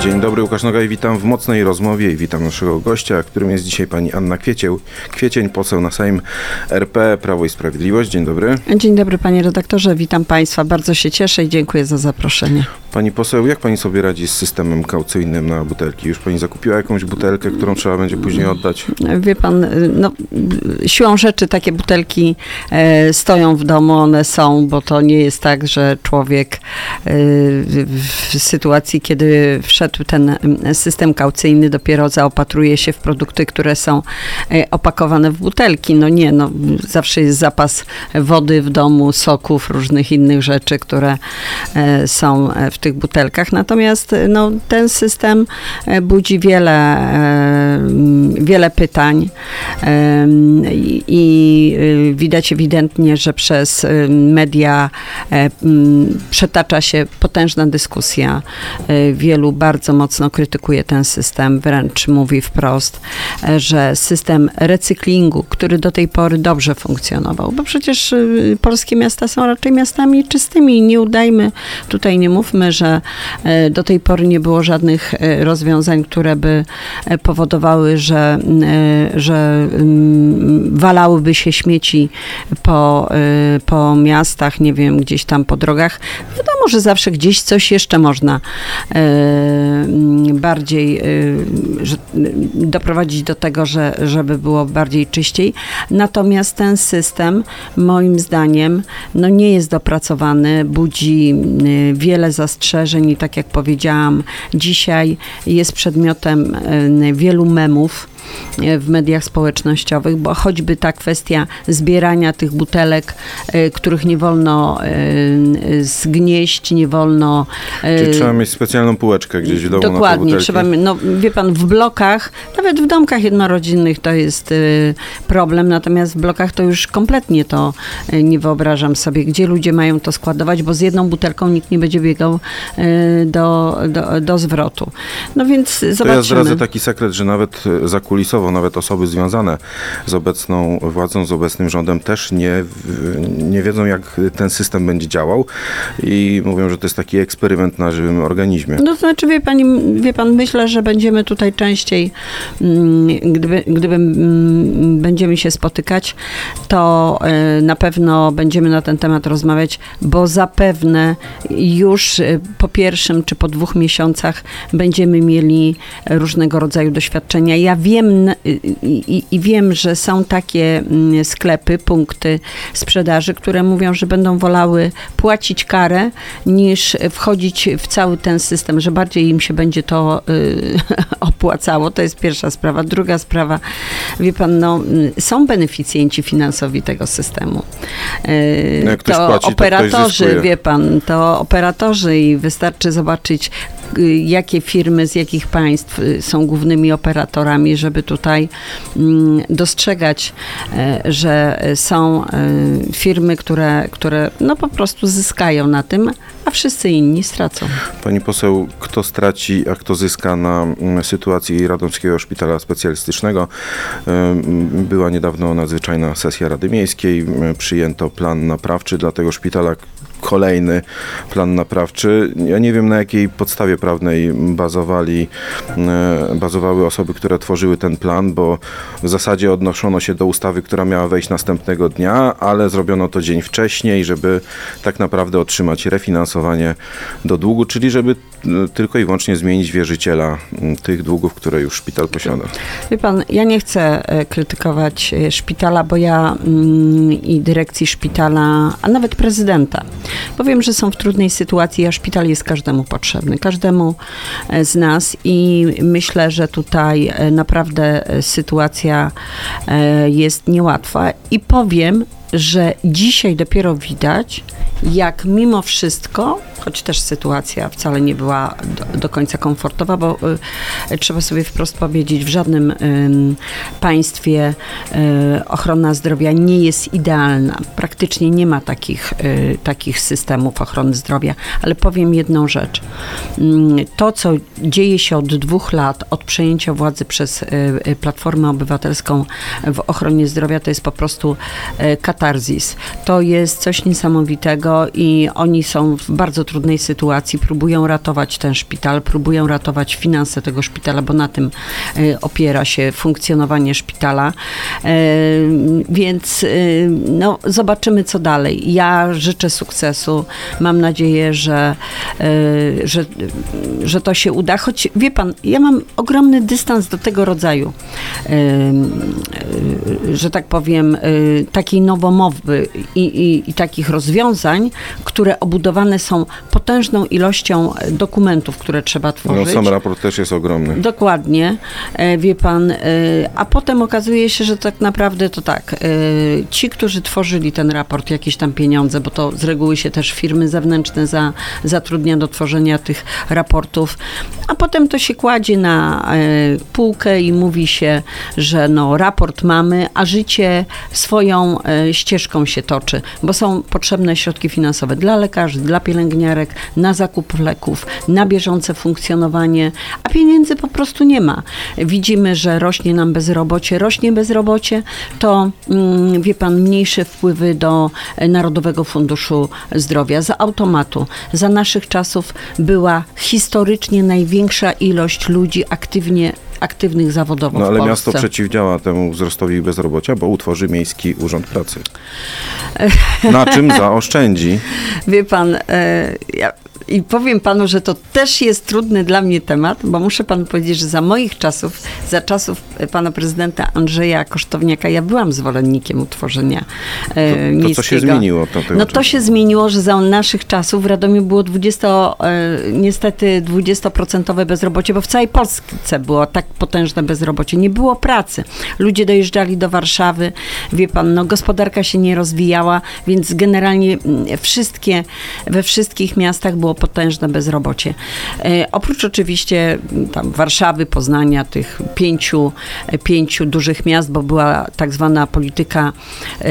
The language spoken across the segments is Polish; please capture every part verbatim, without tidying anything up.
Dzień dobry, Łukasz Nogaj, witam w Mocnej Rozmowie i witam naszego gościa, którym jest dzisiaj pani Anna Kwiecieł, Kwiecień, poseł na Sejm R P, Prawo i Sprawiedliwość. Dzień dobry. Dzień dobry, panie redaktorze, witam państwa, bardzo się cieszę i dziękuję za zaproszenie. Pani poseł, jak pani sobie radzi z systemem kaucyjnym na butelki? Już pani zakupiła jakąś butelkę, którą trzeba będzie później oddać? Wie pan, no siłą rzeczy takie butelki e, stoją w domu, one są, bo to nie jest tak, że człowiek e, w sytuacji, kiedy wszedł ten system kaucyjny, dopiero zaopatruje się w produkty, które są e, opakowane w butelki. No nie, no zawsze jest zapas wody w domu, soków, różnych innych rzeczy, które e, są w tych butelkach. Natomiast no, ten system budzi wiele, wiele pytań i widać ewidentnie, że przez media przetacza się potężna dyskusja. Wielu bardzo mocno krytykuje ten system, wręcz mówi wprost, że system recyklingu, który do tej pory dobrze funkcjonował, bo przecież polskie miasta są raczej miastami czystymi. Nie udajmy, tutaj nie mówmy, że do tej pory nie było żadnych rozwiązań, które by powodowały, że, że walałyby się śmieci po, po miastach, nie wiem, gdzieś tam po drogach. Wiadomo, że zawsze gdzieś coś jeszcze można bardziej doprowadzić do tego, że, żeby było bardziej czyściej. Natomiast ten system, moim zdaniem, no nie jest dopracowany, budzi wiele zastrzeżeń i tak jak powiedziałam, dzisiaj jest przedmiotem wielu memów w mediach społecznościowych, bo choćby ta kwestia zbierania tych butelek, których nie wolno zgnieść, nie wolno... Czyli trzeba mieć specjalną półeczkę gdzieś w domu. Dokładnie, na te trzeba mieć, no wie pan, w blokach, nawet w domkach jednorodzinnych to jest problem, natomiast w blokach to już kompletnie to nie wyobrażam sobie, gdzie ludzie mają to składować, bo z jedną butelką nikt nie będzie biegał do, do, do zwrotu. No więc zobaczymy. To ja zdradzę taki sekret, że nawet zakulisowo, nawet osoby związane z obecną władzą, z obecnym rządem też nie, nie wiedzą, jak ten system będzie działał i mówią, że to jest taki eksperyment na żywym organizmie. No to znaczy, wie pani, wie pan, myślę, że będziemy tutaj częściej, gdyby, gdyby będziemy się spotykać, to na pewno będziemy na ten temat rozmawiać, bo zapewne już po pierwszym czy po dwóch miesiącach będziemy mieli różnego rodzaju doświadczenia. Ja wiem i, i, i wiem, że są takie sklepy, punkty sprzedaży, które mówią, że będą wolały płacić karę, niż wchodzić w cały ten system, że bardziej im się będzie to y, opłacało. To jest pierwsza sprawa. Druga sprawa, wie pan, no, są beneficjenci finansowi tego systemu. Y, no jak ktoś to płaci, operatorzy, to ktoś wie pan, to operatorzy i wystarczy zobaczyć, jakie firmy z jakich państw są głównymi operatorami, żeby tutaj dostrzegać, że są firmy, które, które no po prostu zyskają na tym, a wszyscy inni stracą. Pani poseł, kto straci, a kto zyska na sytuacji Radomskiego Szpitala Specjalistycznego? Była niedawno nadzwyczajna sesja Rady Miejskiej, przyjęto plan naprawczy dla tego szpitala, kolejny plan naprawczy. Ja nie wiem, na jakiej podstawie prawnej bazowali, bazowały osoby, które tworzyły ten plan, bo w zasadzie odnoszono się do ustawy, która miała wejść następnego dnia, ale zrobiono to dzień wcześniej, żeby tak naprawdę otrzymać refinansowanie do długu, czyli żeby tylko i wyłącznie zmienić wierzyciela tych długów, które już szpital posiada. Wie pan, ja nie chcę krytykować szpitala, bo ja mm, i dyrekcji szpitala, a nawet prezydenta, powiem, że są w trudnej sytuacji, a szpital jest każdemu potrzebny, każdemu z nas i myślę, że tutaj naprawdę sytuacja jest niełatwa i powiem, że dzisiaj dopiero widać, jak mimo wszystko, choć też sytuacja wcale nie była do, do końca komfortowa, bo y, trzeba sobie wprost powiedzieć, w żadnym y, państwie y, ochrona zdrowia nie jest idealna. Praktycznie nie ma takich, y, takich systemów ochrony zdrowia, ale powiem jedną rzecz. Y, to, co dzieje się od dwóch lat, od przejęcia władzy przez y, Platformę Obywatelską w ochronie zdrowia, to jest po prostu y, katastrofa. katarzis. To jest coś niesamowitego i oni są w bardzo trudnej sytuacji, próbują ratować ten szpital, próbują ratować finanse tego szpitala, bo na tym y, opiera się funkcjonowanie szpitala. Y, więc y, no, zobaczymy, co dalej. Ja życzę sukcesu. Mam nadzieję, że, y, że, że to się uda. Choć wie pan, ja mam ogromny dystans do tego rodzaju, y, y, że tak powiem, y, takiej nowomowy i, i, i takich rozwiązań, które obudowane są potężną ilością dokumentów, które trzeba tworzyć. No, sam raport też jest ogromny. Dokładnie, e, wie pan, e, a potem okazuje się, że tak naprawdę to tak, e, ci, którzy tworzyli ten raport, jakieś tam pieniądze, bo to z reguły się też firmy zewnętrzne za, zatrudnia do tworzenia tych raportów, a potem to się kładzie na e, półkę i mówi się, że no raport mamy, a życie swoją e, ścieżką się toczy, bo są potrzebne środki finansowe dla lekarzy, dla pielęgniarek, na zakup leków, na bieżące funkcjonowanie, a pieniędzy po prostu nie ma. Widzimy, że rośnie nam bezrobocie, rośnie bezrobocie, to mm, wie pan, mniejsze wpływy do Narodowego Funduszu Zdrowia. Za automatu, za naszych czasów była historycznie największa ilość ludzi aktywnie aktywnych zawodowo No w ale Polsce. miasto przeciwdziała temu wzrostowi bezrobocia, bo utworzy Miejski Urząd Pracy. Na czym zaoszczędzi? Wie pan, e, ja i powiem panu, że to też jest trudny dla mnie temat, bo muszę panu powiedzieć, że za moich czasów, za czasów pana prezydenta Andrzeja Kosztowniaka, ja byłam zwolennikiem utworzenia e, To, miejskiego. to co się zmieniło? To, to No to się zmieniło, że za naszych czasów w Radomiu było dwudziesto, e, niestety dwudziestoprocentowe bezrobocie, bo w całej Polsce było tak potężne bezrobocie. Nie było pracy. Ludzie dojeżdżali do Warszawy, wie pan, no gospodarka się nie rozwijała, więc generalnie wszystkie, we wszystkich miastach było potężne bezrobocie. E, oprócz oczywiście tam Warszawy, Poznania, tych pięciu, pięciu dużych miast, bo była tak zwana polityka e,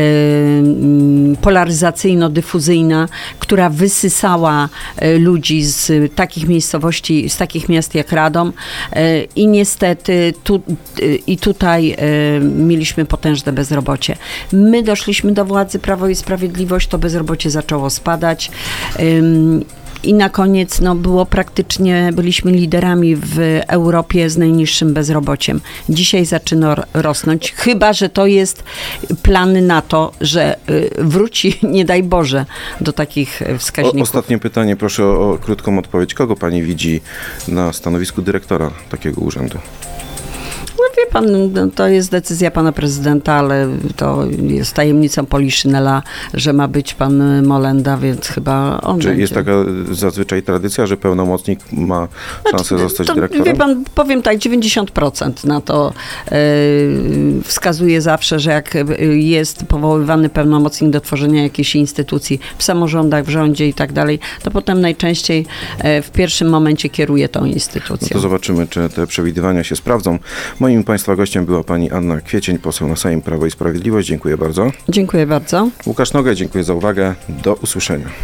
polaryzacyjno-dyfuzyjna, która wysysała e, ludzi z takich miejscowości, z takich miast jak Radom e, i niestety tu, e, i tutaj e, mieliśmy potężne bezrobocie. My doszliśmy do władzy, Prawo i Sprawiedliwość, to bezrobocie zaczęło spadać. E, I na koniec no, było praktycznie, byliśmy liderami w Europie z najniższym bezrobociem. Dzisiaj zaczyna rosnąć, chyba że to jest plan na to, że wróci, nie daj Boże, do takich wskaźników. O, ostatnie pytanie, proszę o, o krótką odpowiedź. Kogo pani widzi na stanowisku dyrektora takiego urzędu? No wie pan, no, to jest decyzja pana prezydenta, ale to jest tajemnicą Poliszynela, że ma być pan Molenda, więc chyba on Czy będzie. jest taka zazwyczaj tradycja, że pełnomocnik ma szansę Znaczy, zostać to, dyrektorem? Wie pan, powiem tak, dziewięćdziesiąt procent na to e, wskazuje zawsze, że jak jest powoływany pełnomocnik do tworzenia jakiejś instytucji w samorządach, w rządzie i tak dalej, to potem najczęściej e, w pierwszym momencie kieruje tą instytucją. No to zobaczymy, czy te przewidywania się sprawdzą. Moim państwa gościem była pani Anna Kwiecień, poseł na Sejm Prawo i Sprawiedliwość. Dziękuję bardzo. Dziękuję bardzo. Łukasz Nogaj, dziękuję za uwagę. Do usłyszenia.